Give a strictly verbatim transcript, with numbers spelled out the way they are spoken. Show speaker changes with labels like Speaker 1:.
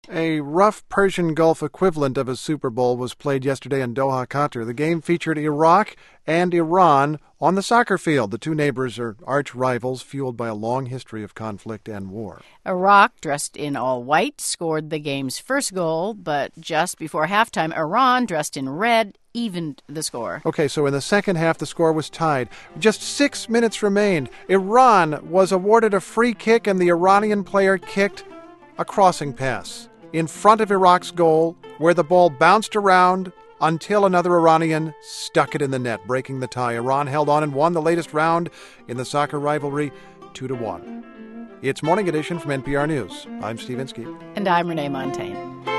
Speaker 1: A rough Persian Gulf equivalent of a Super Bowl was played yesterday in Doha, Qatar. The game featured Iraq and Iran on the soccer field. The two neighbors are arch rivals, fueled by a long history of conflict and war.
Speaker 2: Iraq, dressed in all white, scored the game's first goal, but just before halftime, Iran, dressed in red, evened the score.
Speaker 1: Okay, so in the second half, the score was tied. Just six minutes remained. Iran was awarded a free kick, and the Iranian player kicked a crossing pass in front of Iraq's goal, where the ball bounced around until another Iranian stuck it in the net, breaking the tie. Iran held on and won the latest round in the soccer rivalry, two to one. It's Morning Edition from N P R News. I'm Steve Inskeep.
Speaker 2: And I'm Renee Montaigne.